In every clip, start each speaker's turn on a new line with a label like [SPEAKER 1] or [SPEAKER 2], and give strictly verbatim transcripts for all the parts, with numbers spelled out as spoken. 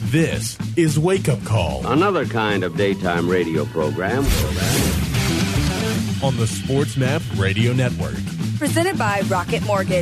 [SPEAKER 1] This is Wake Up Call.
[SPEAKER 2] Another kind of daytime radio program.
[SPEAKER 1] On the SportsMap Radio Network.
[SPEAKER 3] Presented by Rocket Mortgage.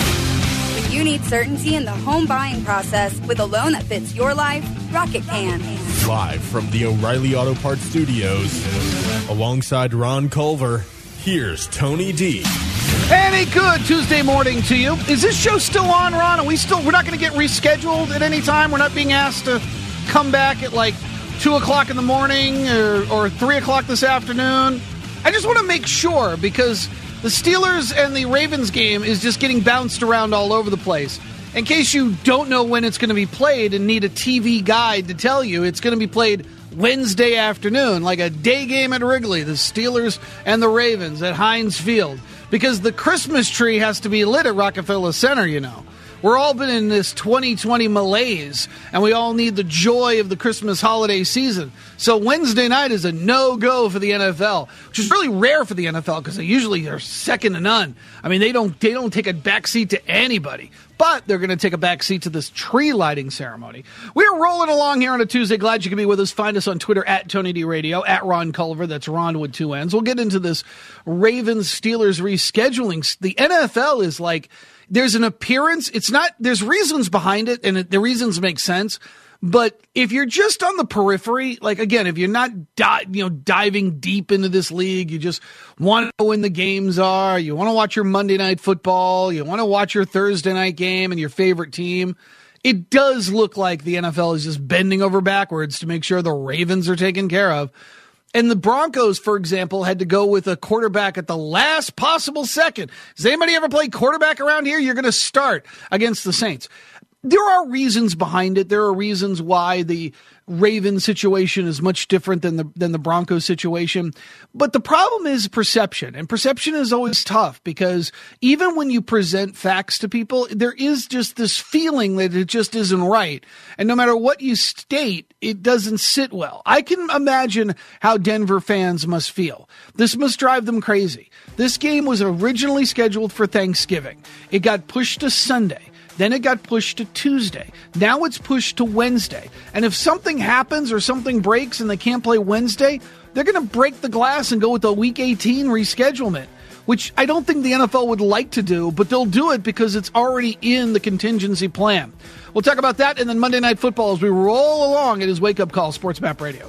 [SPEAKER 3] When you need certainty in the home buying process with a loan that fits your life, Rocket can.
[SPEAKER 1] Live from the O'Reilly Auto Parts Studios, alongside Ron Culver, here's Tony D.
[SPEAKER 4] And a good Tuesday morning to you. Is this show still on, Ron? Are we still? We're not going to get rescheduled at any time. We're not being asked to come back at like two o'clock in the morning or, or three o'clock this afternoon. I just want to make sure because the Steelers and the Ravens game is just getting bounced around all over the place. In case you don't know when it's going to be played and need a T V guide to tell you, it's going to be played Wednesday afternoon, like a day game at Wrigley, the Steelers and the Ravens at Heinz Field. Because the Christmas tree has to be lit at Rockefeller Center, you know. We're all been in this twenty twenty malaise, and we all need the joy of the Christmas holiday season. So Wednesday night is a no-go for the N F L, which is really rare for the N F L because they usually are second to none. I mean, they don't they don't take a backseat to anybody, but they're going to take a backseat to this tree lighting ceremony. We're rolling along here on a Tuesday. Glad you can be with us. Find us on Twitter at Tony D Radio, at Ron Culver. That's Ron with two N's. We'll get into this Ravens-Steelers rescheduling. The N F L is like... There's an appearance. It's not, there's reasons behind it, and it, the reasons make sense. But if you're just on the periphery, like, again, if you're not, di- you know, diving deep into this league, you just want to know when the games are, you want to watch your Monday night football, you want to watch your Thursday night game and your favorite team, it does look like the N F L is just bending over backwards to make sure the Ravens are taken care of. And the Broncos, for example, had to go with a quarterback at the last possible second. Does anybody ever play quarterback around here? You're going to start against the Saints. There are reasons behind it. There are reasons why the Ravens situation is much different than the than the Broncos situation. But the problem is perception. And perception is always tough because even when you present facts to people, there is just this feeling that it just isn't right. And no matter what you state, it doesn't sit well. I can imagine how Denver fans must feel. This must drive them crazy. This game was originally scheduled for Thanksgiving. It got pushed to Sunday. Then it got pushed to Tuesday. Now it's pushed to Wednesday. And if something happens or something breaks and they can't play Wednesday, they're going to break the glass and go with the Week eighteen reschedulement, which I don't think the N F L would like to do, but they'll do it because it's already in the contingency plan. We'll talk about that and then Monday Night Football as we roll along. It is Wake Up Call, SportsMap Radio.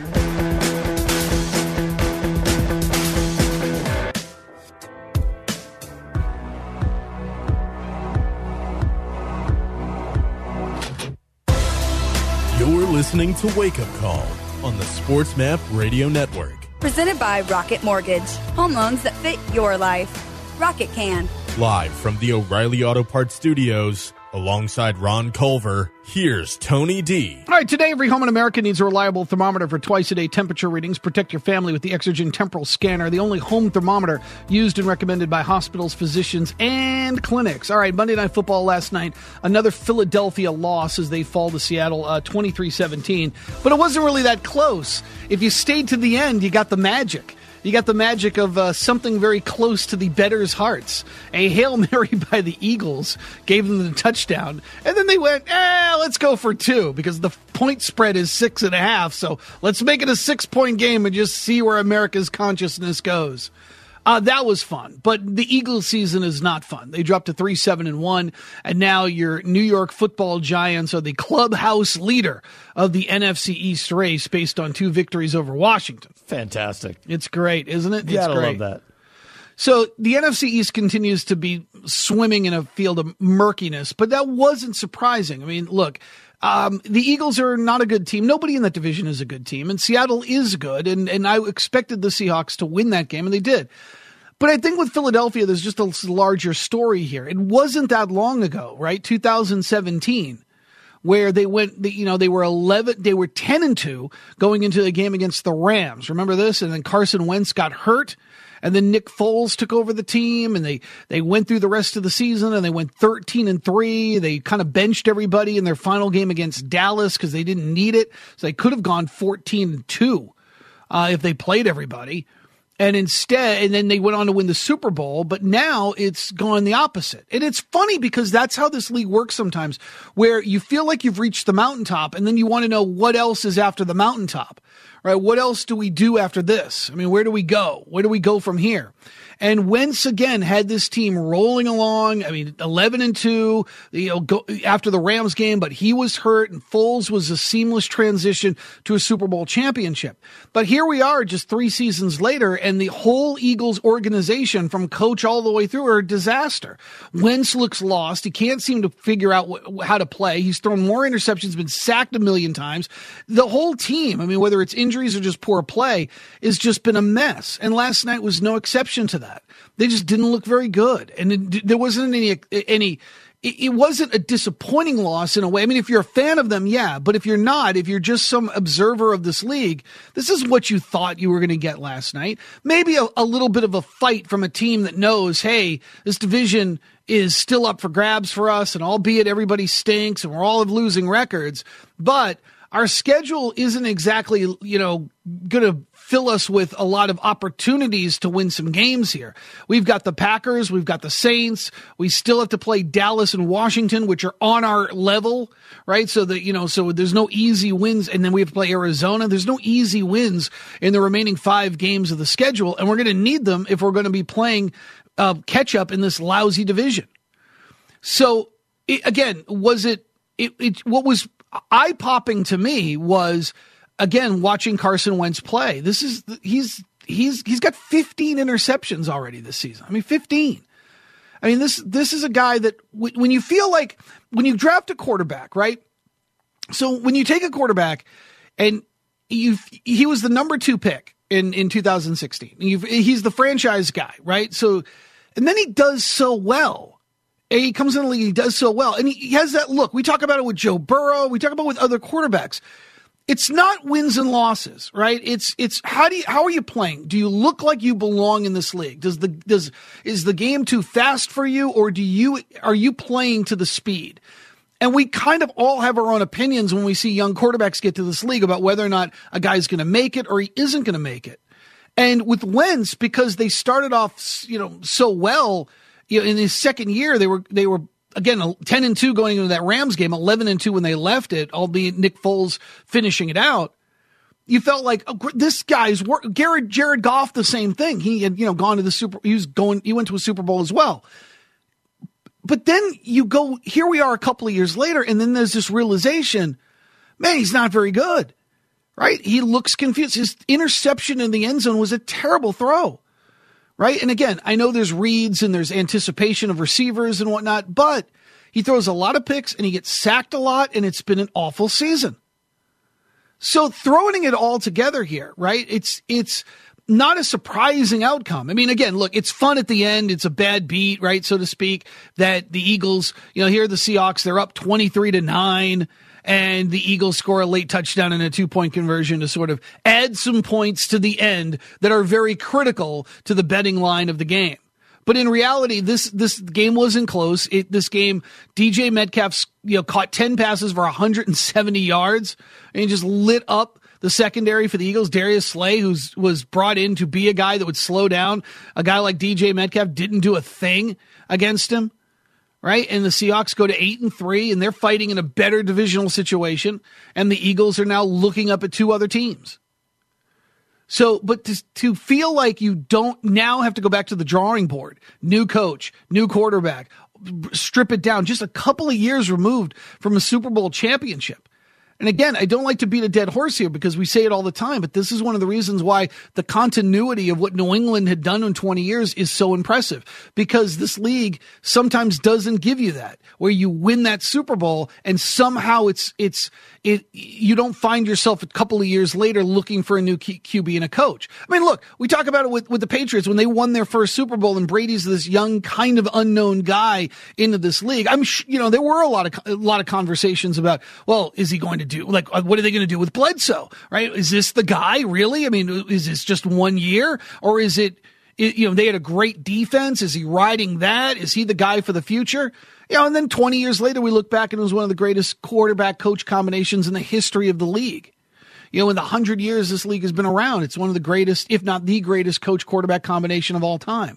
[SPEAKER 1] You're listening to Wake Up Call on the SportsMap Radio Network.
[SPEAKER 3] Presented by Rocket Mortgage. Home loans that fit your life. Rocket can.
[SPEAKER 1] Live from the O'Reilly Auto Parts Studios, alongside Ron Culver, here's Tony D.
[SPEAKER 4] All right, today every home in America needs a reliable thermometer for twice-a-day temperature readings. Protect your family with the Exergen Temporal Scanner, the only home thermometer used and recommended by hospitals, physicians, and clinics. All right, Monday Night Football last night, another Philadelphia loss as they fall to Seattle, uh, twenty-three seventeen. But it wasn't really that close. If you stayed to the end, you got the magic. You got the magic of uh, something very close to the bettors' hearts. A Hail Mary by the Eagles gave them the touchdown. And then they went, eh, let's go for two because the point spread is six and a half. So let's make it a six-point game and just see where America's consciousness goes. Uh, that was fun, but the Eagles season is not fun. They dropped to three seven and one, and now your New York Football Giants are the clubhouse leader of the N F C East race based on two victories over Washington.
[SPEAKER 5] Fantastic.
[SPEAKER 4] It's great, isn't it?
[SPEAKER 5] You
[SPEAKER 4] it's
[SPEAKER 5] gotta
[SPEAKER 4] great.
[SPEAKER 5] love that.
[SPEAKER 4] So the N F C East continues to be swimming in a field of murkiness, but that wasn't surprising. I mean, look, Um, the Eagles are not a good team. Nobody in that division is a good team, and Seattle is good, and, and I expected the Seahawks to win that game, and they did. But I think with Philadelphia, there's just a larger story here. It wasn't that long ago, right? two thousand seventeen, where they went, you know, they were eleven, they were ten and two going into the game against the Rams. Remember this? And then Carson Wentz got hurt. And then Nick Foles took over the team, and they, they went through the rest of the season, and they went thirteen and three. They kind of benched everybody in their final game against Dallas because they didn't need it. So they could have gone fourteen and two uh, if they played everybody. And instead, and then they went on to win the Super Bowl, but now it's gone the opposite. And it's funny because that's how this league works sometimes, where you feel like you've reached the mountaintop and then you want to know what else is after the mountaintop, right? What else do we do after this? I mean, where do we go? Where do we go from here? And Wentz again had this team rolling along. I mean, eleven and two, you know, go, after the Rams game, but he was hurt and Foles was a seamless transition to a Super Bowl championship. But here we are just three seasons later, and the whole Eagles organization from coach all the way through are a disaster. Wentz looks lost. He can't seem to figure out wh- how to play. He's thrown more interceptions, been sacked a million times. The whole team, I mean, whether it's injuries or just poor play, has just been a mess. And last night was no exception to that. They just didn't look very good. And it, there wasn't any, any, it wasn't a disappointing loss in a way. I mean, if you're a fan of them, yeah, but if you're not, if you're just some observer of this league, this is what you thought you were going to get last night. Maybe a, a little bit of a fight from a team that knows, hey, this division is still up for grabs for us, and albeit everybody stinks and we're all losing records, but our schedule isn't exactly, you know, going to fill us with a lot of opportunities to win some games here. We've got the Packers, we've got the Saints, we still have to play Dallas and Washington, which are on our level, right? So that, you know, so there's no easy wins, and then we have to play Arizona. There's no easy wins in the remaining five games of the schedule, and we're going to need them if we're going to be playing uh, catch up in this lousy division. So it, again, was it, it, it what was eye-popping to me was, again, watching Carson Wentz play. This is he's he's he's got fifteen interceptions already this season. I mean, fifteen. I mean, this this is a guy that w- when you feel like when you draft a quarterback, right? So when you take a quarterback and you he was the number two pick in in two thousand sixteen. You've, he's the franchise guy, right? So and then he does so well. And he comes in the league, he does so well, and he, he has that look. We talk about it with Joe Burrow. We talk about it with other quarterbacks. It's not wins and losses, right? It's it's how do you, how are you playing? Do you look like you belong in this league? Does the does is the game too fast for you, or do you are you playing to the speed? And we kind of all have our own opinions when we see young quarterbacks get to this league about whether or not a guy's going to make it or he isn't going to make it. And with Wentz, because they started off, you know, so well, you know, in his second year, they were they were. Again, ten and two going into that Rams game, eleven and two when they left it, albeit Nick Foles finishing it out. You felt like oh, this guy's work. Jared, Jared Goff, the same thing. He had, you know, gone to the Super, he was going, he went to a Super Bowl as well. But then you go, here we are a couple of years later, and then there's this realization, man, he's not very good, right? He looks confused. His interception in the end zone was a terrible throw. Right. And again, I know there's reads and there's anticipation of receivers and whatnot, but he throws a lot of picks and he gets sacked a lot, and it's been an awful season. So throwing it all together here, right? It's, it's not a surprising outcome. I mean, again, look, it's fun at the end. It's a bad beat, right? So to speak, that the Eagles, you know, here are the Seahawks, they're up twenty-three to nine. And the Eagles score a late touchdown and a two-point conversion to sort of add some points to the end that are very critical to the betting line of the game. But in reality, this this game wasn't close. It, this game, D J Metcalf, you know, caught ten passes for one hundred seventy yards, and he just lit up the secondary for the Eagles. Darius Slay, who was brought in to be a guy that would slow down a guy like D J Metcalf, didn't do a thing against him. Right. And the Seahawks go to eight and three, and they're fighting in a better divisional situation. And the Eagles are now looking up at two other teams. So, but to, to feel like you don't now have to go back to the drawing board, new coach, new quarterback, strip it down, just a couple of years removed from a Super Bowl championship. And again, I don't like to beat a dead horse here because we say it all the time, but this is one of the reasons why the continuity of what New England had done in twenty years is so impressive, because this league sometimes doesn't give you that, where you win that Super Bowl and somehow it's, it's, it, you don't find yourself a couple of years later looking for a new Q B and a coach. I mean, look, we talk about it with, with the Patriots when they won their first Super Bowl, and Brady's this young kind of unknown guy into this league. I'm, sh- you know, there were a lot of, a lot of conversations about, well, is he going to do, like, what are they going to do with Bledsoe, right? Is this the guy, really? I mean, is this just one year, or is it, you know, they had a great defense. Is he riding that? Is he the guy for the future? You know, and then twenty years later, we look back and it was one of the greatest quarterback coach combinations in the history of the league. You know, in the hundred years this league has been around, it's one of the greatest, if not the greatest, coach-quarterback combination of all time.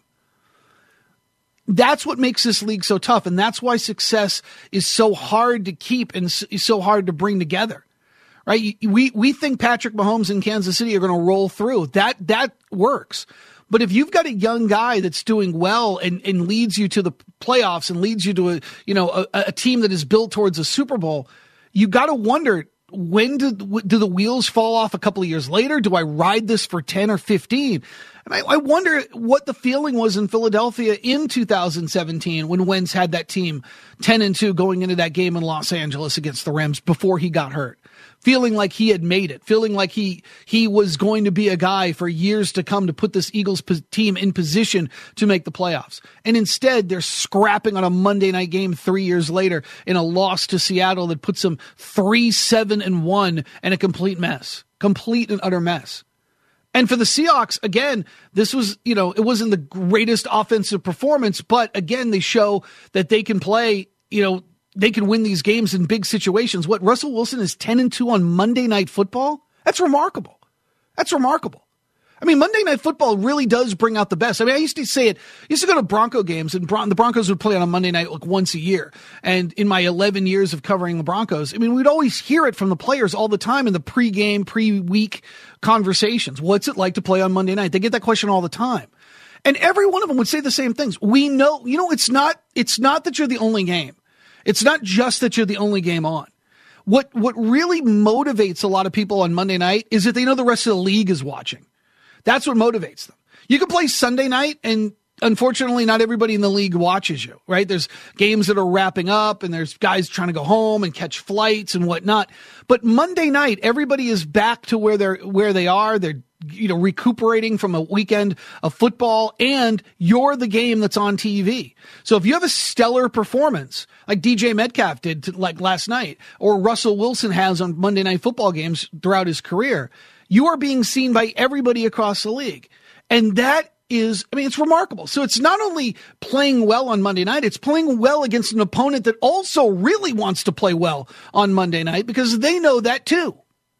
[SPEAKER 4] That's what makes this league so tough, and that's why success is so hard to keep and so hard to bring together, right? We we think Patrick Mahomes in Kansas City are going to roll through. That that works. But if you've got a young guy that's doing well and, and leads you to the playoffs and leads you to a you know a, a team that is built towards a Super Bowl, you got to wonder, when do, do the wheels fall off a couple of years later? Do I ride this for ten or fifteen? And I, I wonder what the feeling was in Philadelphia in two thousand seventeen when Wentz had that team ten and two going into that game in Los Angeles against the Rams before he got hurt. Feeling like he had made it, feeling like he he was going to be a guy for years to come to put this Eagles po- team in position to make the playoffs. And instead, they're scrapping on a Monday night game three years later in a loss to Seattle that puts them three, seven, and one and a complete mess. Complete and utter mess. And for the Seahawks, again, this was, you know, it wasn't the greatest offensive performance, but again, they show that they can play, you know, they can win these games in big situations. What, Russell Wilson is ten and two on Monday Night Football? That's remarkable. That's remarkable. I mean, Monday Night Football really does bring out the best. I mean, I used to say it. I used to go to Bronco games, and Bron- the Broncos would play on a Monday night like once a year. And in my eleven years of covering the Broncos, I mean, we'd always hear it from the players all the time in the pregame, pre-week conversations. What's it like to play on Monday night? They get that question all the time. And every one of them would say the same things. We know, you know, it's not, it's not that you're the only game. It's not just that you're the only game on. What, what really motivates a lot of people on Monday night is that they know the rest of the league is watching. That's what motivates them. You can play Sunday night, and unfortunately, not everybody in the league watches you, right? There's games that are wrapping up, and there's guys trying to go home and catch flights and whatnot. But Monday night, everybody is back to where they're where they are. They're you know recuperating from a weekend of football, and you're the game that's on T V. So if you have a stellar performance like D J Metcalf did to, like last night, or Russell Wilson has on Monday Night Football games throughout his career, you are being seen by everybody across the league. And that is, I mean, it's remarkable. So it's not only playing well on Monday night, it's playing well against an opponent that also really wants to play well on Monday night because they know that too.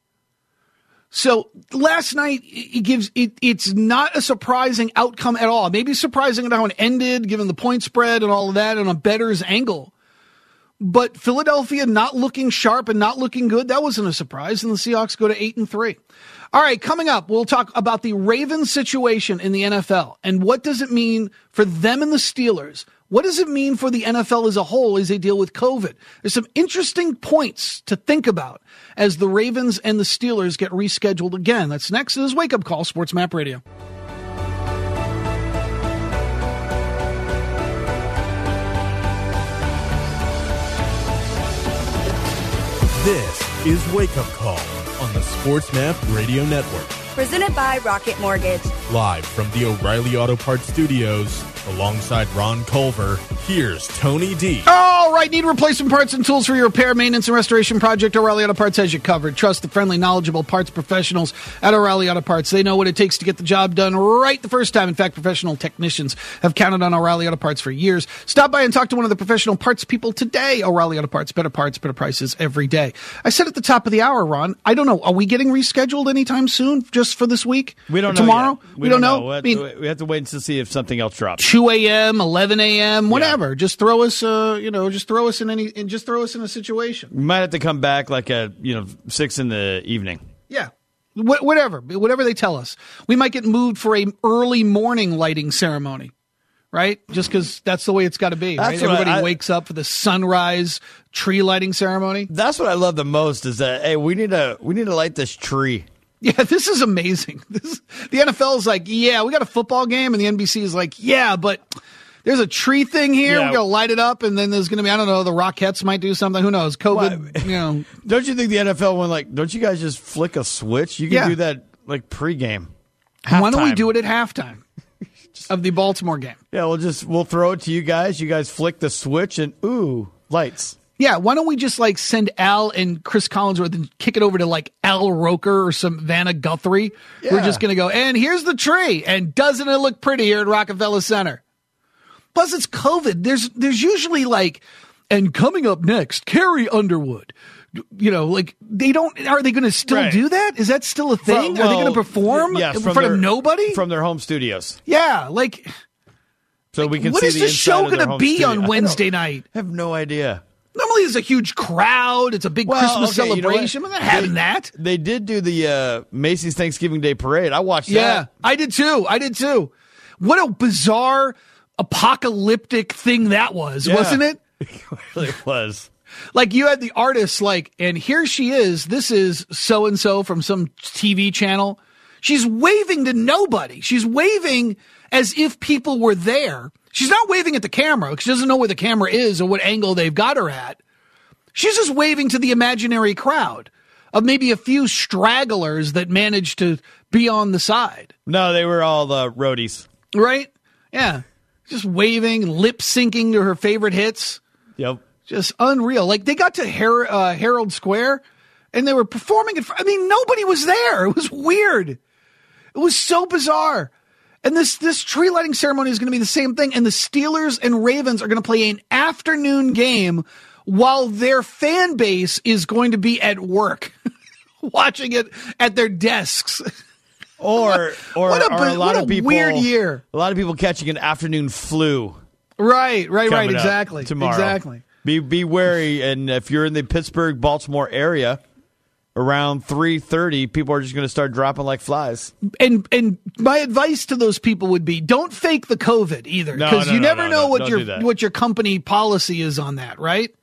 [SPEAKER 4] So last night, it gives it, it's not a surprising outcome at all. Maybe surprising at how it ended, given the point spread and all of that, and a bettor's angle. But Philadelphia not looking sharp and not looking good, that wasn't a surprise. And the Seahawks go to eight and three. All right, coming up, we'll talk about the Ravens situation in the N F L and what does it mean for them and the Steelers. What does it mean for the N F L as a whole as they deal with COVID? There's some interesting points to think about as the Ravens and the Steelers get rescheduled again. That's next. This is Wake Up Call, Sports Map Radio.
[SPEAKER 1] This is Wake Up Call on the SportsMap Radio Network.
[SPEAKER 3] Presented by Rocket Mortgage.
[SPEAKER 1] Live from the O'Reilly Auto Parts Studios, alongside Ron Culver, here's Tony D.
[SPEAKER 4] All right, need replacement parts and tools for your repair, maintenance, and restoration project? O'Reilly Auto Parts has you covered. Trust the friendly, knowledgeable parts professionals at O'Reilly Auto Parts. They know what it takes to get the job done right the first time. In fact, professional technicians have counted on O'Reilly Auto Parts for years. Stop by and talk to one of the professional parts people today. O'Reilly Auto Parts, better parts, better prices every day. I said at the top of the hour, Ron, I don't know, are we getting rescheduled anytime soon just for this week?
[SPEAKER 5] We don't know
[SPEAKER 4] tomorrow?
[SPEAKER 5] yet. We,
[SPEAKER 4] we
[SPEAKER 5] don't,
[SPEAKER 4] don't know.
[SPEAKER 5] know. We, have
[SPEAKER 4] I mean,
[SPEAKER 5] to, we have to wait to see if something else drops.
[SPEAKER 4] two a.m., eleven a.m., whatever. Yeah. Just throw us, uh, you know, just throw us in any, and just throw us in a situation.
[SPEAKER 5] We might have to come back like at you know six in the evening.
[SPEAKER 4] Yeah, Wh- whatever, whatever they tell us. We might get moved for a early morning lighting ceremony, right? Just because that's the way it's got to be. Right? Everybody I, I, wakes up for the sunrise tree lighting ceremony.
[SPEAKER 5] That's what I love the most is that hey, we need to we need to light this tree.
[SPEAKER 4] Yeah, this is amazing. This, the N F L is like, yeah, we got a football game, and the N B C is like, yeah, but there's a tree thing here. Yeah. We're going to light it up, and then there's going to be, I don't know, the Rockettes might do something. Who knows? COVID, well, you know.
[SPEAKER 5] Don't you think the N F L went like, don't you guys just flick a switch? You can yeah. do that like pregame.
[SPEAKER 4] Halftime. Why don't we do it at halftime of the Baltimore game?
[SPEAKER 5] Yeah, we'll just, we'll throw it to you guys. You guys flick the switch, and ooh, lights.
[SPEAKER 4] Yeah, why don't we just like send Al and Chris Collinsworth and kick it over to like Al Roker or some Vanna Guthrie? Yeah. We're just going to go, and here's the tree, and doesn't it look pretty here at Rockefeller Center? Plus, it's COVID. There's there's usually like, and coming up next, Carrie Underwood. you know, like they don't, are they going to still
[SPEAKER 5] Right.
[SPEAKER 4] do that? Is that still a thing?
[SPEAKER 5] From-
[SPEAKER 4] are they
[SPEAKER 5] well,
[SPEAKER 4] going to perform
[SPEAKER 5] yes,
[SPEAKER 4] in
[SPEAKER 5] from
[SPEAKER 4] front
[SPEAKER 5] their-
[SPEAKER 4] of nobody?
[SPEAKER 5] From their home studios.
[SPEAKER 4] Yeah. Like,
[SPEAKER 5] So we can
[SPEAKER 4] what
[SPEAKER 5] see
[SPEAKER 4] is
[SPEAKER 5] the
[SPEAKER 4] this
[SPEAKER 5] inside
[SPEAKER 4] show
[SPEAKER 5] of their
[SPEAKER 4] going to
[SPEAKER 5] home
[SPEAKER 4] be
[SPEAKER 5] studio.
[SPEAKER 4] on
[SPEAKER 5] I
[SPEAKER 4] Wednesday
[SPEAKER 5] don't-
[SPEAKER 4] night?
[SPEAKER 5] I have no idea.
[SPEAKER 4] Normally there's a huge crowd. It's a big
[SPEAKER 5] Well,
[SPEAKER 4] Christmas
[SPEAKER 5] okay, you know what?
[SPEAKER 4] celebration. We're not having
[SPEAKER 5] They-
[SPEAKER 4] that.
[SPEAKER 5] They did do the uh, Macy's Thanksgiving Day Parade. I watched
[SPEAKER 4] Yeah,
[SPEAKER 5] that.
[SPEAKER 4] I did too. I did too. What a bizarre apocalyptic thing that was,
[SPEAKER 5] Yeah.
[SPEAKER 4] wasn't it?
[SPEAKER 5] It really was.
[SPEAKER 4] Like you had the artists like, and here she is. This is so-and-so from some T V channel. She's waving to nobody. She's waving as if people were there. She's not waving at the camera because she doesn't know where the camera is or what angle they've got her at. She's just waving to the imaginary crowd of maybe a few stragglers that managed to be on the side.
[SPEAKER 5] No, they were all the roadies.
[SPEAKER 4] Right? Yeah. Just waving, lip syncing to her favorite hits.
[SPEAKER 5] Yep.
[SPEAKER 4] Just unreal. Like they got to Her- uh, Herald Square and they were performing it. I mean, nobody was there. It was weird. It was so bizarre. And this, this tree lighting ceremony is going to be the same thing. And the Steelers and Ravens are going to play an afternoon game while their fan base is going to be at work watching it at their desks.
[SPEAKER 5] Or, or,
[SPEAKER 4] What a
[SPEAKER 5] or a
[SPEAKER 4] bi-
[SPEAKER 5] lot
[SPEAKER 4] what
[SPEAKER 5] of
[SPEAKER 4] a
[SPEAKER 5] people.
[SPEAKER 4] weird year.
[SPEAKER 5] A lot of people catching an afternoon flu.
[SPEAKER 4] Right, right, right.
[SPEAKER 5] coming up
[SPEAKER 4] Exactly.
[SPEAKER 5] Tomorrow.
[SPEAKER 4] Exactly.
[SPEAKER 5] Be be wary, and if you're in the Pittsburgh, Baltimore area, around three thirty, people are just going to start dropping like flies.
[SPEAKER 4] And and my advice to those people would be don't fake the COVID either,
[SPEAKER 5] No,
[SPEAKER 4] because
[SPEAKER 5] no,
[SPEAKER 4] you
[SPEAKER 5] no,
[SPEAKER 4] never
[SPEAKER 5] no,
[SPEAKER 4] know
[SPEAKER 5] no,
[SPEAKER 4] what
[SPEAKER 5] don't
[SPEAKER 4] your
[SPEAKER 5] do that.
[SPEAKER 4] what your company policy is on that, right?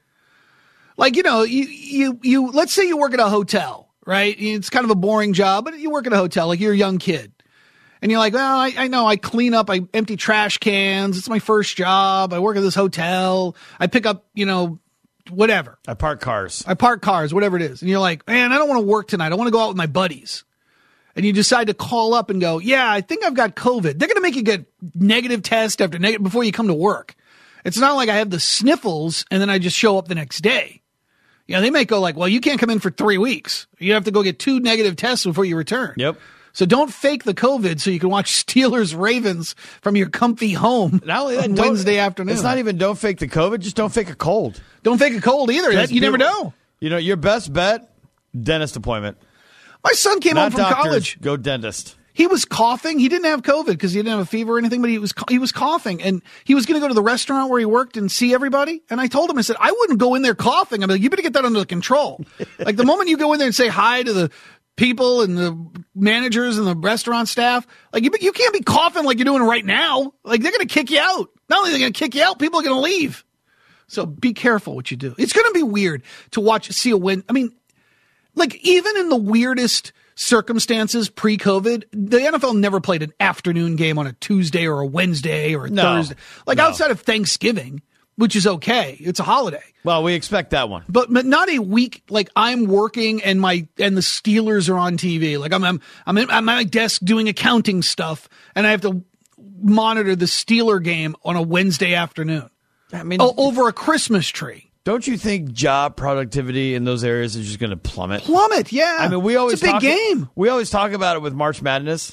[SPEAKER 4] Like, you know, you you you let's say you work at a hotel, right? It's kind of a boring job, but you work at a hotel, like you're a young kid. And you're like, well, I, I know I clean up, I empty trash cans. It's my first job. I work at this hotel. I pick up, you know, whatever.
[SPEAKER 5] I park cars.
[SPEAKER 4] I park cars, whatever it is. And you're like, man, I don't want to work tonight. I want to go out with my buddies. And you decide to call up and go, yeah, I think I've got COVID. They're going to make you get negative test after negative before you come to work. It's not like I have the sniffles and then I just show up the next day. You know, they may go like, well, you can't come in for three weeks. You have to go get two negative tests before you return.
[SPEAKER 5] Yep.
[SPEAKER 4] So don't fake the COVID so you can watch Steelers Ravens from your comfy home
[SPEAKER 5] Not only that,
[SPEAKER 4] on
[SPEAKER 5] don't-
[SPEAKER 4] Wednesday afternoon.
[SPEAKER 5] It's not even don't fake the COVID, just don't fake a cold.
[SPEAKER 4] Don't fake a cold either. That, you never
[SPEAKER 5] People-
[SPEAKER 4] know.
[SPEAKER 5] You know, your best bet, dentist appointment.
[SPEAKER 4] My son came
[SPEAKER 5] Not
[SPEAKER 4] home from
[SPEAKER 5] doctors,
[SPEAKER 4] college.
[SPEAKER 5] go dentist.
[SPEAKER 4] He was coughing. He didn't have COVID because he didn't have a fever or anything, but he was he was coughing, and he was going to go to the restaurant where he worked and see everybody. And I told him, I said, I wouldn't go in there coughing. I'm like, you better get that under control. Like the moment you go in there and say hi to the people and the managers and the restaurant staff, like you you can't be coughing like you're doing right now. Like they're going to kick you out. Not only are they going to kick you out, people are going to leave. So be careful what you do. It's going to be weird to watch see a win. I mean, like even in the weirdest circumstances pre-COVID, the N F L never played an afternoon game on a Tuesday or a Wednesday or a
[SPEAKER 5] No.
[SPEAKER 4] Thursday. Like
[SPEAKER 5] No.
[SPEAKER 4] outside of Thanksgiving, which is okay. It's a holiday.
[SPEAKER 5] Well, we expect that one.
[SPEAKER 4] But, but not a week like I'm working and my and the Steelers are on T V. Like I'm I'm I'm, in, I'm at my desk doing accounting stuff and I have to monitor the Steeler game on a Wednesday afternoon.
[SPEAKER 5] I mean,
[SPEAKER 4] Oh, over a Christmas tree.
[SPEAKER 5] don't you think job productivity in those areas is just going to plummet?
[SPEAKER 4] Plummet, yeah.
[SPEAKER 5] I mean, we always
[SPEAKER 4] it's a big
[SPEAKER 5] talk,
[SPEAKER 4] game.
[SPEAKER 5] We always talk about it with March Madness,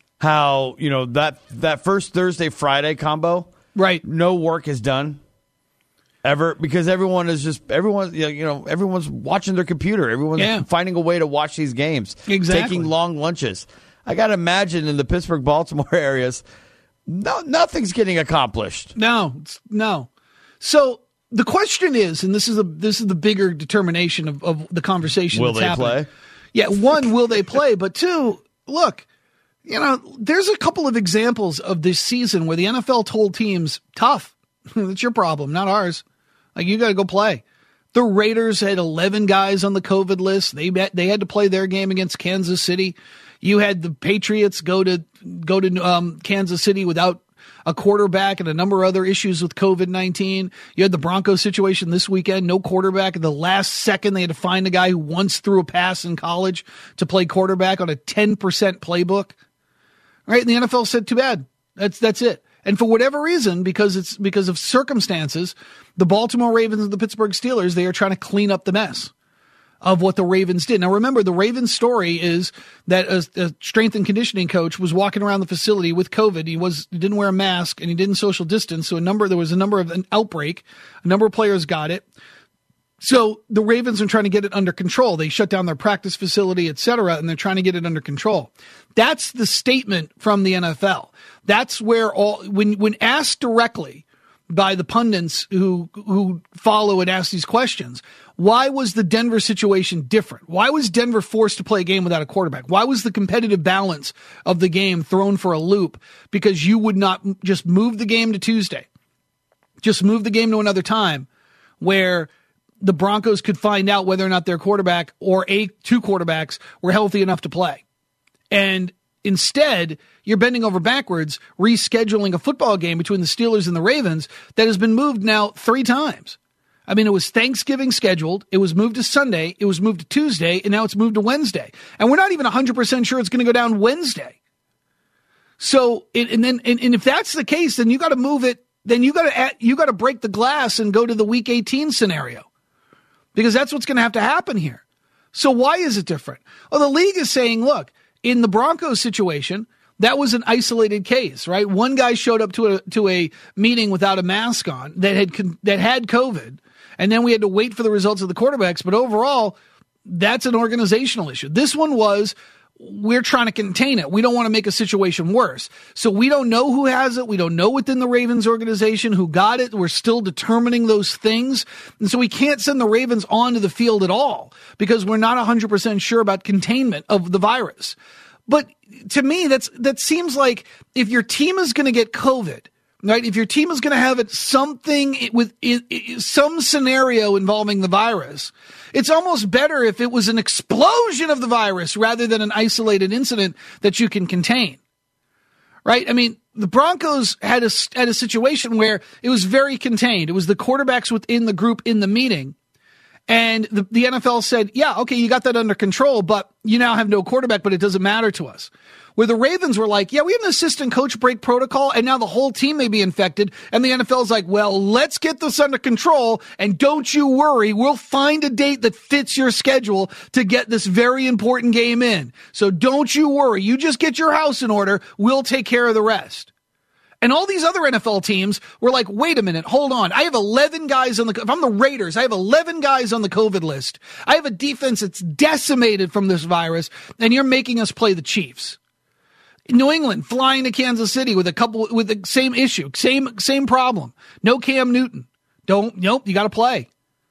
[SPEAKER 5] how you know that that first Thursday Friday combo,
[SPEAKER 4] Right.
[SPEAKER 5] no work is done ever because everyone is just everyone you know everyone's watching their computer. Everyone's
[SPEAKER 4] Yeah.
[SPEAKER 5] finding a way to watch these games.
[SPEAKER 4] Exactly.
[SPEAKER 5] Taking long lunches. I got to imagine in the Pittsburgh, Baltimore areas, no nothing's getting accomplished.
[SPEAKER 4] No, it's- no. So the question is, and this is a this is the bigger determination of, of the conversation.
[SPEAKER 5] Will
[SPEAKER 4] that's
[SPEAKER 5] they
[SPEAKER 4] happening.
[SPEAKER 5] play?
[SPEAKER 4] Yeah, one, will they play? But two, look, you know, there's a couple of examples of this season where the N F L told teams, tough. That's your problem, not ours. Like, you got to go play. The Raiders had eleven guys on the COVID list. They met, they had to play their game against Kansas City. You had the Patriots go to go to um, Kansas City without a quarterback and a number of other issues with COVID nineteen. You had the Broncos situation this weekend, no quarterback. At the last second, they had to find a guy who once threw a pass in college to play quarterback on a ten percent playbook. Right? And the N F L said, too bad. That's that's it. And for whatever reason, because it's because of circumstances, the Baltimore Ravens and the Pittsburgh Steelers, they are trying to clean up the mess of what the Ravens did. Now, remember, the Ravens story is that a, a strength and conditioning coach was walking around the facility with COVID. He was he didn't wear a mask and he didn't social distance. So a number there was a number of an outbreak. A number of players got it. So the Ravens are trying to get it under control. They shut down their practice facility, et cetera, and they're trying to get it under control. That's the statement from the N F L. That's where all, when, when asked directly by the pundits who, who follow and ask these questions, why was the Denver situation different? Why was Denver forced to play a game without a quarterback? Why was the competitive balance of the game thrown for a loop? Because you would not just move the game to Tuesday. Just move the game to another time where the Broncos could find out whether or not their quarterback or a two quarterbacks were healthy enough to play. And instead, you're bending over backwards, rescheduling a football game between the Steelers and the Ravens that has been moved now three times. I mean, it was Thanksgiving scheduled. It was moved to Sunday. It was moved to Tuesday, and now it's moved to Wednesday. And we're not even one hundred percent sure it's going to go down Wednesday. So, and then, and, and if that's the case, then you got to move it. Then you got to you got to break the glass and go to the Week eighteen scenario, because that's what's going to have to happen here. So why is it different? Well, the league is saying, look, in the Broncos situation, that was an isolated case, right? One guy showed up to a to a meeting without a mask on that had that had COVID, and then we had to wait for the results of the quarterbacks. But overall, that's an organizational issue. This one was, we're trying to contain it. We don't want to make a situation worse. So we don't know who has it. We don't know within the Ravens organization who got it. We're still determining those things. And so we can't send the Ravens onto the field at all because we're not one hundred percent sure about containment of the virus. But to me, that's that seems like if your team is going to get COVID, right? If your team is going to have it something with it, it, some scenario involving the virus, it's almost better if it was an explosion of the virus rather than an isolated incident that you can contain, right? I mean, the Broncos had a, had a situation where it was very contained. It was the quarterbacks within the group in the meeting. And the, the N F L said, yeah, okay, you got that under control, but you now have no quarterback, but it doesn't matter to us. Where the Ravens were like, yeah, we have an assistant coach break protocol, and now the whole team may be infected. And the N F L's like, well, let's get this under control, and don't you worry, we'll find a date that fits your schedule to get this very important game in. So don't you worry, you just get your house in order, we'll take care of the rest. And all these other N F L teams were like, wait a minute, hold on. I have eleven guys on the, if I'm the Raiders, I have eleven guys on the COVID list. I have a defense that's decimated from this virus, and you're making us play the Chiefs. New England flying to Kansas City with a couple, with the same issue, same, same problem. No Cam Newton. Don't, nope, you got to play.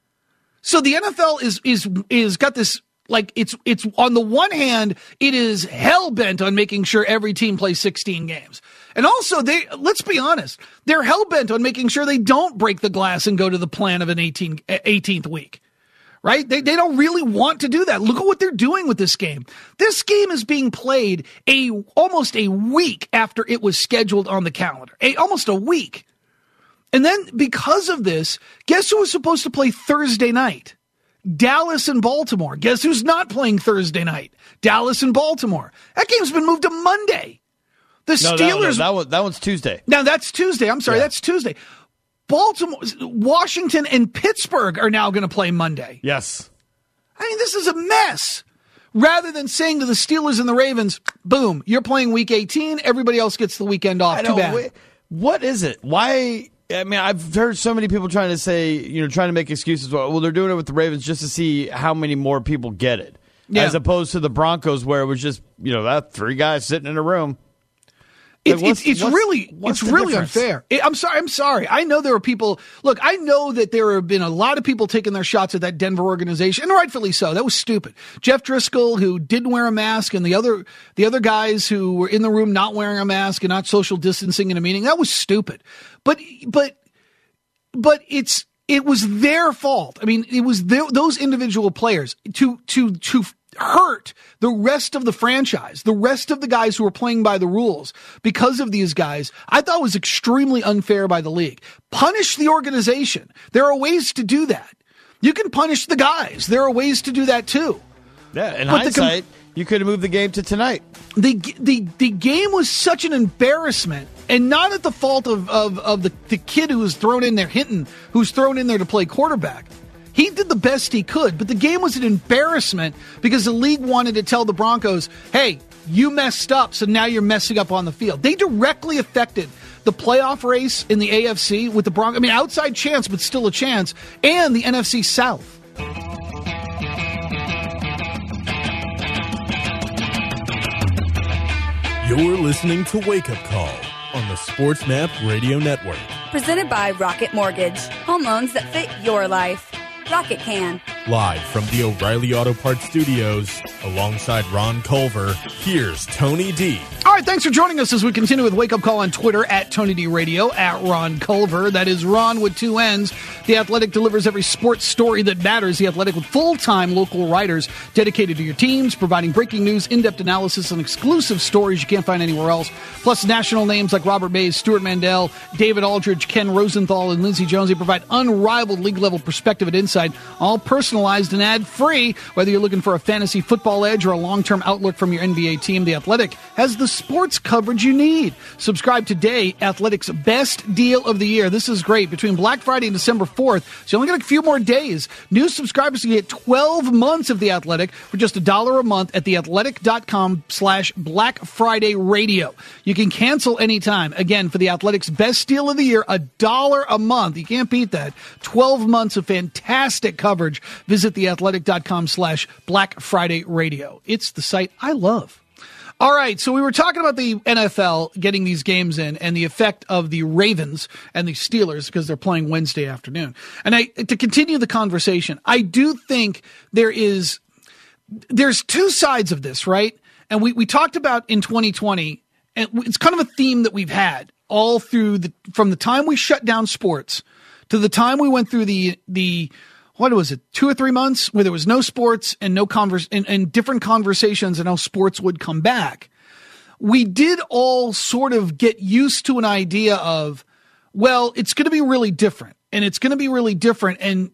[SPEAKER 4] So the N F L is, is, is got this, like, it's, it's on the one hand, it is hell bent on making sure every team plays sixteen games. And also, they, let's be honest, they're hell-bent on making sure they don't break the glass and go to the plan of an eighteenth week, right? They, they don't really want to do that. Look at what they're doing with this game. This game is being played a almost a week after it was scheduled on the calendar, a, almost a week. And then because of this, guess who was supposed to play Thursday night? Dallas and Baltimore. Guess who's not playing Thursday night? Dallas and Baltimore. That game's been moved to Monday. The
[SPEAKER 5] no,
[SPEAKER 4] Steelers.
[SPEAKER 5] That, that, was, that one's Tuesday.
[SPEAKER 4] Now, that's Tuesday. I'm sorry. Yeah. That's Tuesday. Baltimore, Washington, and Pittsburgh are now going to play Monday.
[SPEAKER 5] Yes.
[SPEAKER 4] I mean, this is a mess. Rather than saying to the Steelers and the Ravens, boom, you're playing week eighteen. Everybody else gets the weekend off.
[SPEAKER 5] I
[SPEAKER 4] Too
[SPEAKER 5] know,
[SPEAKER 4] bad.
[SPEAKER 5] Wait, what is it? Why? I mean, I've heard so many people trying to say, you know, trying to make excuses. Well, they're doing it with the Ravens just to see how many more people get it. Yeah. As opposed to the Broncos where it was just, you know, that three guys sitting in a room.
[SPEAKER 4] It's, it's, it's really, it's really difference? unfair. It, I'm sorry. I'm sorry. I know there are people. Look, I know that there have been a lot of people taking their shots at that Denver organization, and rightfully so. That was stupid. Jeff Driscoll, who didn't wear a mask, and the other, the other guys who were in the room not wearing a mask and not social distancing in a meeting. That was stupid. But, but, but it's, it was their fault. I mean, it was their, those individual players to, to, to, hurt the rest of the franchise, the rest of the guys who are playing by the rules because of these guys. I thought was extremely unfair by the league. Punish the organization. There are ways to do that. You can punish the guys. There are ways to do that too.
[SPEAKER 5] Yeah, in but hindsight, com- you could have moved the game to tonight.
[SPEAKER 4] The the the game was such an embarrassment, and not at the fault of of, of the, the kid who was thrown in there, Hinton, who's thrown in there to play quarterback. He did the best he could, but the game was an embarrassment because the league wanted to tell the Broncos, hey, you messed up, so now you're messing up on the field. They directly affected the playoff race in the A F C with the Broncos. I mean, outside chance, but still a chance, and the N F C South.
[SPEAKER 1] You're listening to Wake Up Call on the SportsMap Radio Network.
[SPEAKER 3] Presented by Rocket Mortgage. Home loans that fit your life. Rocket can.
[SPEAKER 1] Live from the O'Reilly Auto Parts Studios, alongside Ron Culver, here's Tony D.
[SPEAKER 4] All right, thanks for joining us as we continue with Wake Up Call on Twitter, at Tony D Radio, at Ron Culver. That is Ron with two N's. The Athletic delivers every sports story that matters. The Athletic with full-time local writers dedicated to your teams, providing breaking news, in-depth analysis, and exclusive stories you can't find anywhere else. Plus national names like Robert Mays, Stuart Mandel, David Aldridge, Ken Rosenthal, and Lindsey Jones. They provide unrivaled league-level perspective and insight, all personalized and ad-free. Whether you're looking for a fantasy football edge or a long-term outlook from your N B A team, The Athletic has the sports coverage you need. Subscribe today. Athletic's best deal of the year. This is great. Between Black Friday and December fourth, so you only got a few more days. New subscribers can get twelve months of The Athletic for just a dollar a month at theathletic.com slash Black Friday Radio. You can cancel anytime. Again, for The Athletic's best deal of the year, a dollar a month. You can't beat that. twelve months of fantastic coverage. Visit theathletic.com slash Black Friday Radio. It's the site I love. All right, so we were talking about the N F L getting these games in and the effect of the Ravens and the Steelers because they're playing Wednesday afternoon. And I, to continue the conversation, I do think there is, there's two sides of this, right? And we, we talked about in twenty twenty, and it's kind of a theme that we've had all through the, from the time we shut down sports to the time we went through the, the, what was it, two or three months where there was no sports and no converse and, and different conversations and how sports would come back. We did all sort of get used to an idea of, well, it's going to be really different and it's going to be really different. And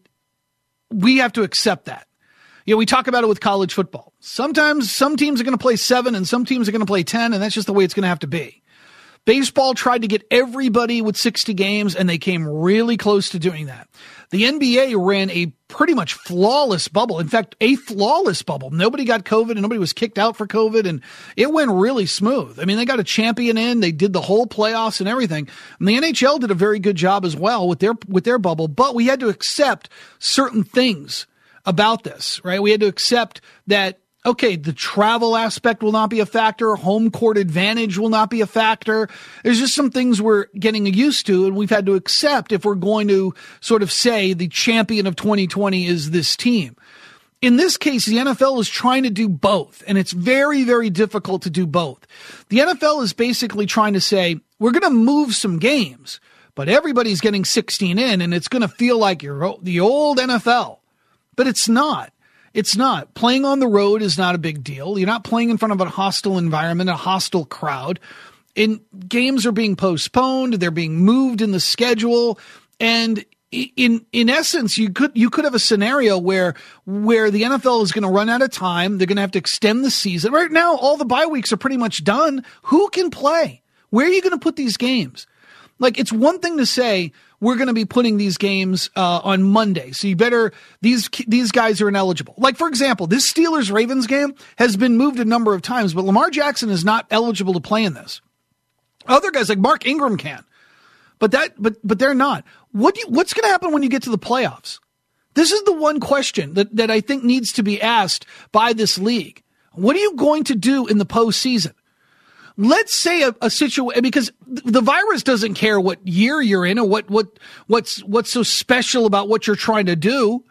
[SPEAKER 4] we have to accept that. You know, we talk about it with college football. Sometimes some teams are going to play seven and some teams are going to play ten, and that's just the way it's going to have to be. Baseball tried to get everybody with sixty games, and they came really close to doing that. The N B A ran a pretty much flawless bubble. In fact, a flawless bubble. Nobody got COVID and nobody was kicked out for COVID, and it went really smooth. I mean, they got a champion in. They did the whole playoffs and everything. And the N H L did a very good job as well with their with their bubble, but we had to accept certain things about this, right? We had to accept that, okay, the travel aspect will not be a factor. Home court advantage will not be a factor. There's just some things we're getting used to, and we've had to accept if we're going to sort of say the champion of twenty twenty is this team. In this case, the N F L is trying to do both, and it's very, very difficult to do both. The N F L is basically trying to say, we're going to move some games, but everybody's getting sixteen in, and it's going to feel like you're the old N F L. But it's not. It's not. Playing on the road is not a big deal. You're not playing in front of a hostile environment, a hostile crowd. And games are being postponed. They're being moved in the schedule. And in in essence, you could you could have a scenario where where the N F L is going to run out of time. They're going to have to extend the season. Right now, all the bye weeks are pretty much done. Who can play? Where are you going to put these games? Like, it's one thing to say, we're going to be putting these games uh, on Monday. So you better, these these guys are ineligible. Like, for example, this Steelers-Ravens game has been moved a number of times, but Lamar Jackson is not eligible to play in this. Other guys like Mark Ingram can, but that, but but they're not. What do you, what's going to happen when you get to the playoffs? This is the one question that, that I think needs to be asked by this league. What are you going to do in the postseason? Let's say a, a situation, because the virus doesn't care what year you're in or what, what, what's, what's so special about what you're trying to do.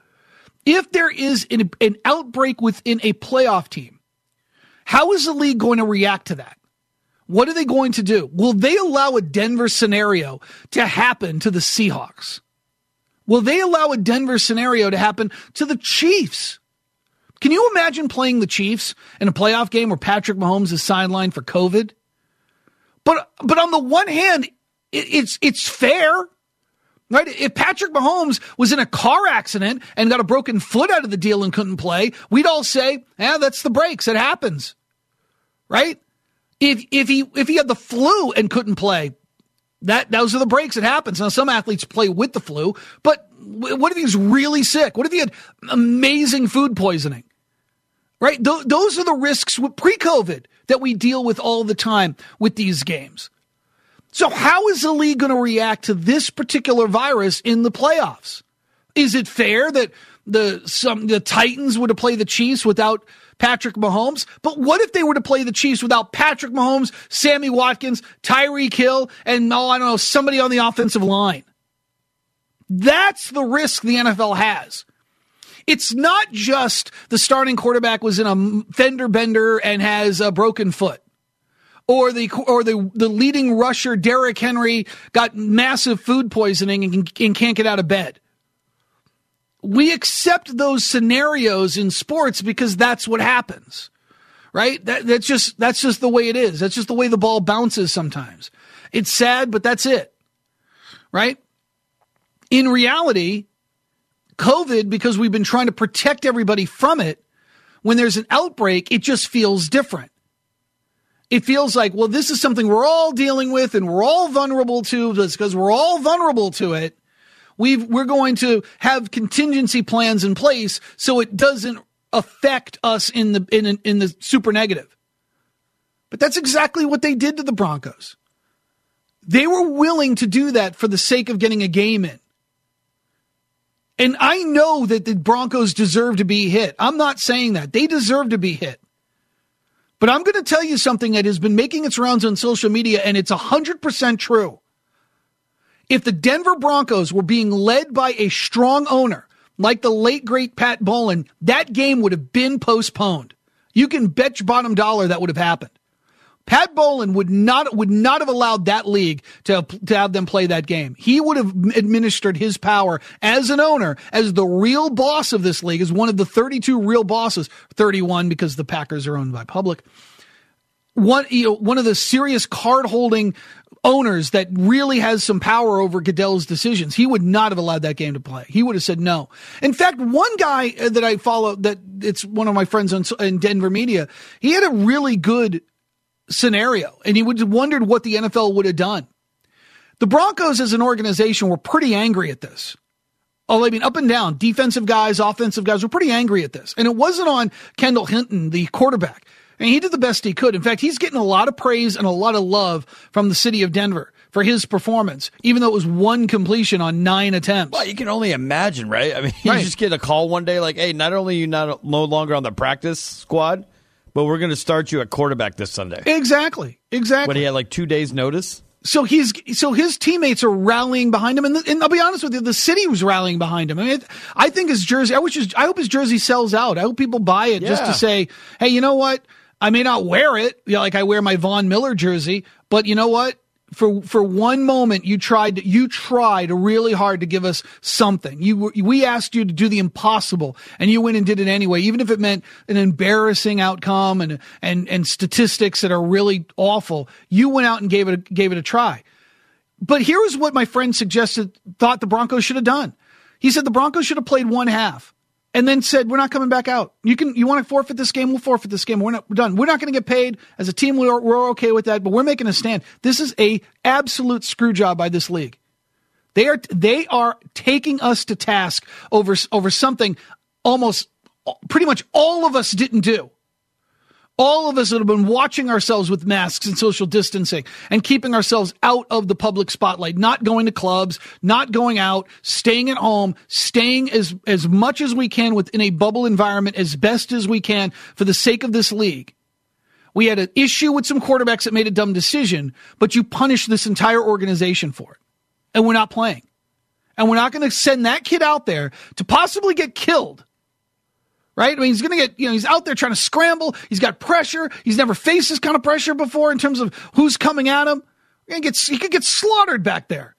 [SPEAKER 4] If there is an, an outbreak within a playoff team, how is the league going to react to that? What are they going to do? Will they allow a Denver scenario to happen to the Seahawks? Will they allow a Denver scenario to happen to the Chiefs? Can you imagine playing the Chiefs in a playoff game where Patrick Mahomes is sidelined for COVID? But but on the one hand, it, it's it's fair, right? If Patrick Mahomes was in a car accident and got a broken foot out of the deal and couldn't play, we'd all say, "Yeah, that's the breaks. It happens," right? If if he if he had the flu and couldn't play, that those are the breaks. It happens. Now, some athletes play with the flu, but what if he's really sick? What if he had amazing food poisoning? Right? Th- those are the risks with pre-COVID that we deal with all the time with these games. So how is the league going to react to this particular virus in the playoffs? Is it fair that the some the Titans were to play the Chiefs without Patrick Mahomes. But what if they were to play the Chiefs without Patrick Mahomes, Sammy Watkins, Tyreek Hill, and, oh, I don't know, somebody on the offensive line? That's the risk the N F L has. It's not just the starting quarterback was in a fender bender and has a broken foot. Or the or the, the leading rusher, Derrick Henry, got massive food poisoning and, and can't get out of bed. We accept those scenarios in sports because that's what happens, right? That, that's just that's just the way it is. That's just the way the ball bounces sometimes. It's sad, but that's it, right? In reality, COVID, because we've been trying to protect everybody from it, when there's an outbreak, it just feels different. It feels like, well, this is something we're all dealing with and we're all vulnerable to because we're all vulnerable to it. We've, we're going to have contingency plans in place so it doesn't affect us in the in, in the super negative. But that's exactly what they did to the Broncos. They were willing to do that for the sake of getting a game in. And I know that the Broncos deserve to be hit. I'm not saying that. They deserve to be hit. But I'm going to tell you something that has been making its rounds on social media, and it's one hundred percent true. If the Denver Broncos were being led by a strong owner, like the late, great Pat Bowlen, that game would have been postponed. You can bet your bottom dollar that would have happened. Pat Bowlen would not would not have allowed that league to, to have them play that game. He would have administered his power as an owner, as the real boss of this league, as one of the thirty-two real bosses, thirty-one because the Packers are owned by Public. One, you know, one of the serious card-holding owners that really has some power over Goodell's decisions. He would not have allowed that game to play. He would have said no. In fact, one guy that I follow, that it's one of my friends on, in Denver media, he had a really good scenario, and he would have wondered what the N F L would have done. The Broncos as an organization were pretty angry at this. Oh, I mean, up and down, defensive guys, offensive guys were pretty angry at this. And it wasn't on Kendall Hinton, the quarterback. And he did the best he could. In fact, he's getting a lot of praise and a lot of love from the city of Denver for his performance, even though it was one completion on nine attempts.
[SPEAKER 5] Well, you can only imagine, right? I mean, you
[SPEAKER 4] right.
[SPEAKER 5] just get a call one day like, hey, not only are you not no longer on the practice squad, but we're going to start you at quarterback this Sunday.
[SPEAKER 4] Exactly. Exactly.
[SPEAKER 5] But he had like two days' notice.
[SPEAKER 4] So he's so his teammates are rallying behind him, and, the, and I'll be honest with you, the city was rallying behind him. I mean, it, I think his jersey. I wish his, I hope his jersey sells out. I hope people buy it yeah. just to say, hey, you know what? I may not wear it, you know, like I wear my Von Miller jersey, but you know what? For for one moment, you tried to, you tried really hard to give us something. You we asked you to do the impossible, and you went and did it anyway, even if it meant an embarrassing outcome and and and statistics that are really awful. You went out and gave it a, gave it a try. But here's what my friend suggested, thought the Broncos should have done. He said the Broncos should have played one half. And then said, we're not coming back out. You can, you want to forfeit this game? We'll forfeit this game. We're not, we're done. We're not going to get paid as a team. We're, we're okay with that, but we're making a stand. This is a absolute screw job by this league. They are, they are taking us to task over, over something almost pretty much all of us didn't do. All of us that have been watching ourselves with masks and social distancing and keeping ourselves out of the public spotlight, not going to clubs, not going out, staying at home, staying as, as much as we can within a bubble environment as best as we can for the sake of this league. We had an issue with some quarterbacks that made a dumb decision, but you punish this entire organization for it. And we're not playing. And we're not going to send that kid out there to possibly get killed. Right? I mean, he's going to get, you know, he's out there trying to scramble. He's got pressure. He's never faced this kind of pressure before in terms of who's coming at him. He, get, he could get slaughtered back there.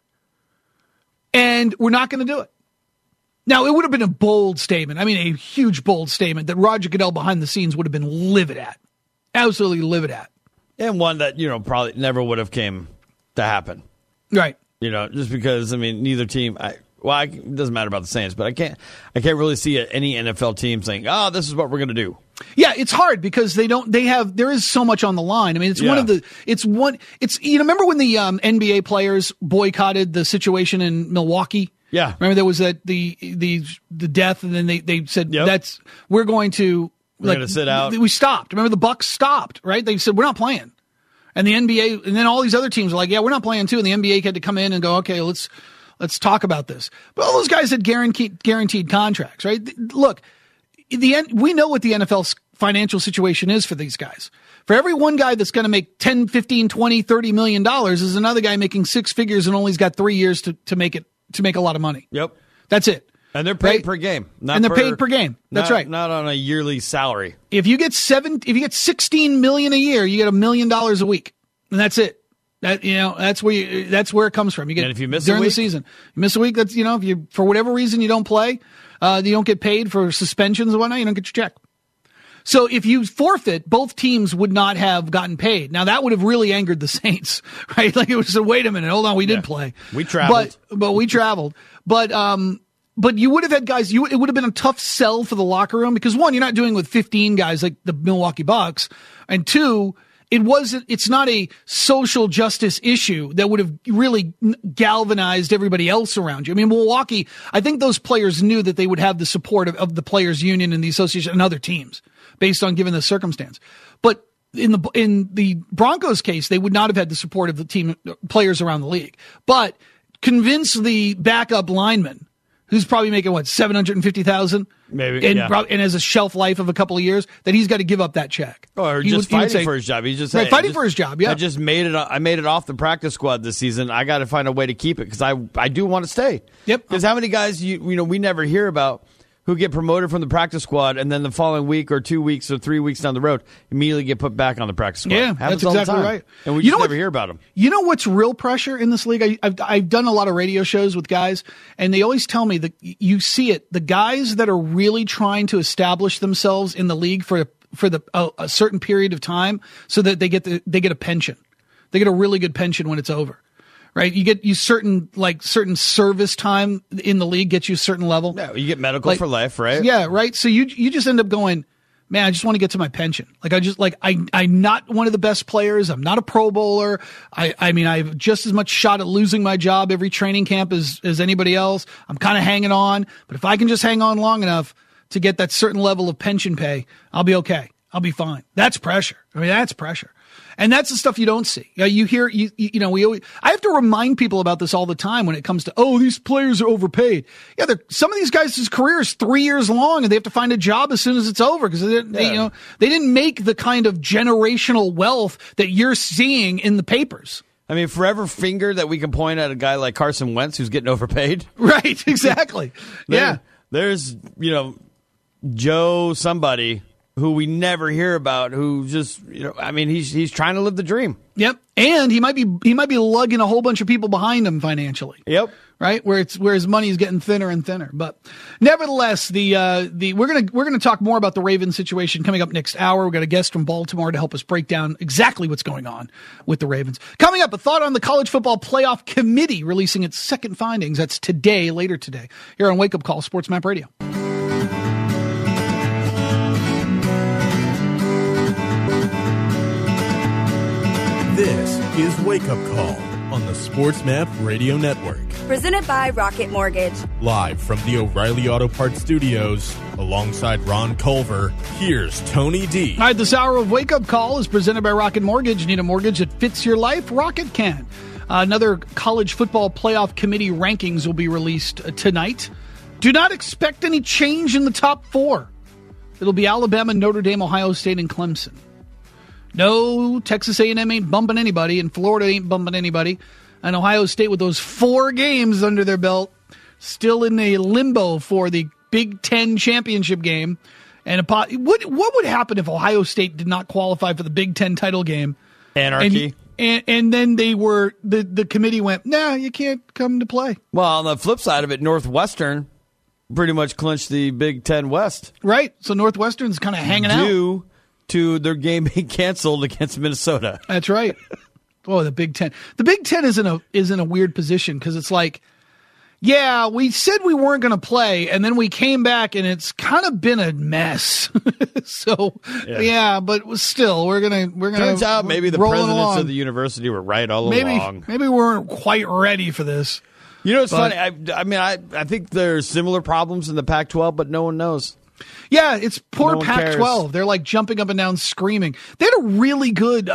[SPEAKER 4] And we're not going to do it. Now, it would have been a bold statement. I mean, a huge, bold statement that Roger Goodell behind the scenes would have been livid at. Absolutely livid at.
[SPEAKER 5] And one that, you know, probably never would have came to happen.
[SPEAKER 4] Right.
[SPEAKER 5] You know, just because, I mean, neither team... I, Well, I, it doesn't matter about the Saints, but I can't I can't really see any N F L team saying, oh, this is what we're going to do.
[SPEAKER 4] Yeah, it's hard because they don't, they have, there is so much on the line. I mean, it's yeah. one of the, it's one, it's, you know, remember when the um, N B A players boycotted the situation in Milwaukee?
[SPEAKER 5] Yeah.
[SPEAKER 4] Remember there was that, the, the, the death, and then they, they said,
[SPEAKER 5] yep.
[SPEAKER 4] that's, we're going to,
[SPEAKER 5] we're like, going to sit out.
[SPEAKER 4] We stopped. Remember the Bucks stopped, right? They said, we're not playing. And the N B A, and then all these other teams were like, yeah, we're not playing too. And the N B A had to come in and go, okay, let's, Let's talk about this. But all those guys had guaranteed guaranteed contracts, right? Look, the we know what the N F L's financial situation is for these guys. For every one guy that's going to make ten, fifteen, twenty, thirty million dollars is another guy making six figures and only's got three years to, to make it to make a lot of money.
[SPEAKER 5] Yep.
[SPEAKER 4] That's it.
[SPEAKER 5] And they're paid right? per game. Not
[SPEAKER 4] and they're
[SPEAKER 5] per,
[SPEAKER 4] paid per game. That's
[SPEAKER 5] not,
[SPEAKER 4] right.
[SPEAKER 5] Not on a yearly salary.
[SPEAKER 4] If you get seven if you get sixteen million a year, you get a million dollars a week. And that's it. That you know, that's where you, that's where it comes from. You get
[SPEAKER 5] and if you miss
[SPEAKER 4] during
[SPEAKER 5] a week,
[SPEAKER 4] the season. You miss a week, that's you know, if you for whatever reason you don't play, uh, you don't get paid for suspensions and whatnot, you don't get your check. So if you forfeit, both teams would not have gotten paid. Now that would have really angered the Saints, right? Like it was a wait a minute, hold on, we did yeah. play.
[SPEAKER 5] We traveled.
[SPEAKER 4] But but we traveled. But um But you would have had guys, you it would have been a tough sell for the locker room because one, you're not doing with fifteen guys like the Milwaukee Bucks, and two, it wasn't, it's not a social justice issue that would have really galvanized everybody else around you. I mean, Milwaukee, I think those players knew that they would have the support of, of the players union and the association and other teams based on given the circumstance. But in the, in the Broncos case, they would not have had the support of the team players around the league, but convince the backup lineman who's probably making what, seven hundred fifty thousand dollars?
[SPEAKER 5] Maybe,
[SPEAKER 4] and,
[SPEAKER 5] yeah.
[SPEAKER 4] pro- and has a shelf life of a couple of years, that he's got to give up that check.
[SPEAKER 5] Or
[SPEAKER 4] he
[SPEAKER 5] just
[SPEAKER 4] would,
[SPEAKER 5] fighting
[SPEAKER 4] say,
[SPEAKER 5] for his job. He's just
[SPEAKER 4] right,
[SPEAKER 5] hey,
[SPEAKER 4] fighting
[SPEAKER 5] just,
[SPEAKER 4] for his job, yeah.
[SPEAKER 5] I just made it I made it off the practice squad this season. I got to find a way to keep it because I, I do want to stay.
[SPEAKER 4] Yep.
[SPEAKER 5] Because how many guys you you know we never hear about who get promoted from the practice squad and then the following week or two weeks or three weeks down the road immediately get put back on the practice squad.
[SPEAKER 4] Yeah,
[SPEAKER 5] Happens
[SPEAKER 4] that's
[SPEAKER 5] all the
[SPEAKER 4] exactly
[SPEAKER 5] time.
[SPEAKER 4] right.
[SPEAKER 5] And we
[SPEAKER 4] you
[SPEAKER 5] just
[SPEAKER 4] know
[SPEAKER 5] never
[SPEAKER 4] what,
[SPEAKER 5] hear about them.
[SPEAKER 4] You know what's real pressure in this league? I, I've, I've done a lot of radio shows with guys, and they always tell me that you see it. The guys that are really trying to establish themselves in the league for for the a, a certain period of time, so that they get the, they get a pension. They get a really good pension when it's over. Right, you get you certain like certain service time in the league gets you a certain level.
[SPEAKER 5] Yeah, you get medical
[SPEAKER 4] like,
[SPEAKER 5] for life, right?
[SPEAKER 4] Yeah, right. So you you just end up going, man, I just want to get to my pension. Like I just like I I'm not one of the best players. I'm not a Pro Bowler. I I mean I have just as much shot at losing my job every training camp as as anybody else. I'm kind of hanging on, but if I can just hang on long enough to get that certain level of pension pay, I'll be okay. I'll be fine. That's pressure. I mean, that's pressure. And that's the stuff you don't see. You, know, you hear, you, you know, we always, I have to remind people about this all the time when it comes to, oh, these players are overpaid. Yeah, some of these guys' career is three years long and they have to find a job as soon as it's over because they, yeah. they, you know, they didn't make the kind of generational wealth that you're seeing in the papers.
[SPEAKER 5] I mean, forever finger that we can point at a guy like Carson Wentz who's getting overpaid.
[SPEAKER 4] Right, exactly.
[SPEAKER 5] there,
[SPEAKER 4] yeah.
[SPEAKER 5] There's, you know, Joe somebody who we never hear about, who just, you know, I mean, he's he's trying to live the dream.
[SPEAKER 4] Yep, and he might be he might be lugging a whole bunch of people behind him financially.
[SPEAKER 5] Yep,
[SPEAKER 4] right where it's where his money is getting thinner and thinner. But nevertheless, the uh, the we're gonna we're gonna talk more about the Ravens situation coming up next hour. We've got a guest from Baltimore to help us break down exactly what's going on with the Ravens. Coming up, a thought on the College Football Playoff Committee releasing its second findings. That's today, later today, here on Wake Up Call Sports Map Radio.
[SPEAKER 1] This is Wake Up Call on the Sports Map Radio Network.
[SPEAKER 3] Presented by Rocket Mortgage.
[SPEAKER 1] Live from the O'Reilly Auto Parts Studios, alongside Ron Culver, here's Tony D.
[SPEAKER 4] All right, this hour of Wake Up Call is presented by Rocket Mortgage. Need a mortgage that fits your life? Rocket can. Uh, another College Football Playoff Committee rankings will be released uh, tonight. Do not expect any change in the top four. It'll be Alabama, Notre Dame, Ohio State, and Clemson. No, Texas A and M ain't bumping anybody, and Florida ain't bumping anybody. And Ohio State, with those four games under their belt, still in a limbo for the Big Ten championship game. And a pot, what what would happen if Ohio State did not qualify for the Big Ten title game?
[SPEAKER 5] Anarchy.
[SPEAKER 4] And, and, and then they were the the committee went, nah, you can't come to play.
[SPEAKER 5] Well, on the flip side of it, Northwestern pretty much clinched the Big Ten West.
[SPEAKER 4] Right. So Northwestern's kind of hanging out.
[SPEAKER 5] Due to their game being canceled against Minnesota.
[SPEAKER 4] That's right. Oh, the Big Ten. The Big Ten is in a is in a weird position because it's like, yeah, we said we weren't going to play, and then we came back, and it's kind of been a mess. so, yeah. yeah, but still, we're gonna we're gonna.
[SPEAKER 5] Turns out maybe the presidents
[SPEAKER 4] along.
[SPEAKER 5] of the university were right all
[SPEAKER 4] maybe,
[SPEAKER 5] along.
[SPEAKER 4] Maybe we weren't quite ready for this.
[SPEAKER 5] You know, it's
[SPEAKER 4] but,
[SPEAKER 5] funny. I, I mean, I I think there's similar problems in the Pac twelve, but no one knows.
[SPEAKER 4] Yeah, it's poor
[SPEAKER 5] no
[SPEAKER 4] Pac twelve. They're like jumping up and down screaming. They had a really good uh,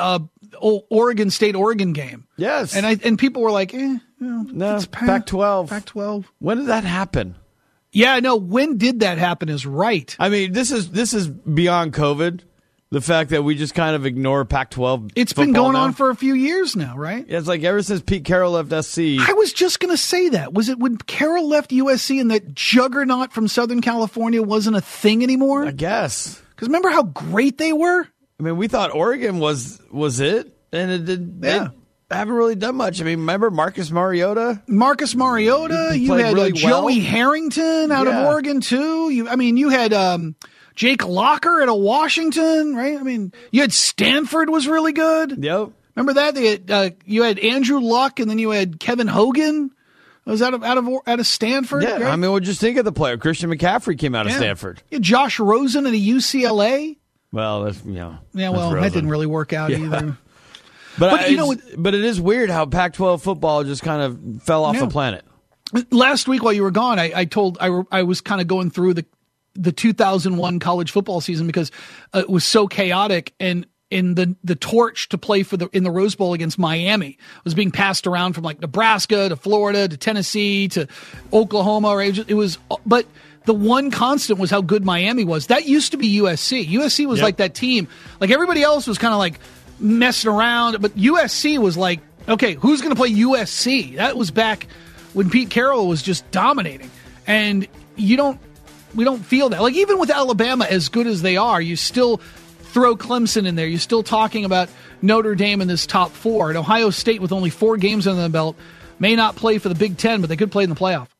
[SPEAKER 4] Oregon State Oregon game.
[SPEAKER 5] Yes,
[SPEAKER 4] and I and people were like, eh, you know,
[SPEAKER 5] no,
[SPEAKER 4] it's
[SPEAKER 5] Pac twelve.
[SPEAKER 4] Pac twelve.
[SPEAKER 5] When did that happen?
[SPEAKER 4] Yeah, no. When did that happen? Is right.
[SPEAKER 5] I mean, this is this is beyond COVID. The fact that we just kind of ignore Pac twelve.
[SPEAKER 4] It's been going
[SPEAKER 5] now.
[SPEAKER 4] on for a few years now, right?
[SPEAKER 5] Yeah, it's like ever since Pete Carroll left S C.
[SPEAKER 4] I was just going to say that. Was it when Carroll left U S C and that juggernaut from Southern California wasn't a thing anymore?
[SPEAKER 5] I guess.
[SPEAKER 4] Because remember how great they were?
[SPEAKER 5] I mean, we thought Oregon was was it, and it did.
[SPEAKER 4] Yeah.
[SPEAKER 5] They haven't really done much. I mean, remember Marcus Mariota?
[SPEAKER 4] Marcus Mariota.
[SPEAKER 5] He
[SPEAKER 4] you
[SPEAKER 5] played
[SPEAKER 4] had
[SPEAKER 5] really
[SPEAKER 4] uh, Joey
[SPEAKER 5] well.
[SPEAKER 4] Harrington out
[SPEAKER 5] Yeah.
[SPEAKER 4] of Oregon too. You, I mean, you had um, Jake Locker out of Washington, right? I mean, you had Stanford was really good.
[SPEAKER 5] Yep.
[SPEAKER 4] Remember that? They had, uh, you had Andrew Luck, and then you had Kevin Hogan. Was out of out of out of Stanford.
[SPEAKER 5] Yeah.
[SPEAKER 4] Right?
[SPEAKER 5] I mean, well, just think of the player. Christian McCaffrey came out of
[SPEAKER 4] Yeah.
[SPEAKER 5] Stanford.
[SPEAKER 4] You had Josh Rosen at a U C L A.
[SPEAKER 5] Well, that's you know.
[SPEAKER 4] Yeah,
[SPEAKER 5] that's
[SPEAKER 4] well, that
[SPEAKER 5] Rosen.
[SPEAKER 4] didn't really work out
[SPEAKER 5] Yeah.
[SPEAKER 4] either.
[SPEAKER 5] But,
[SPEAKER 4] But,
[SPEAKER 5] I,
[SPEAKER 4] you know,
[SPEAKER 5] it's- but it is weird how Pac twelve football just kind of fell off
[SPEAKER 4] Yeah.
[SPEAKER 5] the planet.
[SPEAKER 4] Last week while you were gone, I, I told I, I was kind of going through the the two thousand one college football season because uh, it was so chaotic, and in the the torch to play for the in the Rose Bowl against Miami was being passed around from like Nebraska to Florida to Tennessee to Oklahoma. Right? It was, it was but. The one constant was how good Miami was. That used to be U S C. U S C was
[SPEAKER 5] Yep.
[SPEAKER 4] like that team. Like everybody else was kind of like messing around, but U S C was like, okay, who's going to play U S C? That was back when Pete Carroll was just dominating. And you don't, we don't feel that. Like even with Alabama, as good as they are, you still throw Clemson in there. You're still talking about Notre Dame in this top four. And Ohio State with only four games under the belt may not play for the Big Ten, but they could play in the playoff.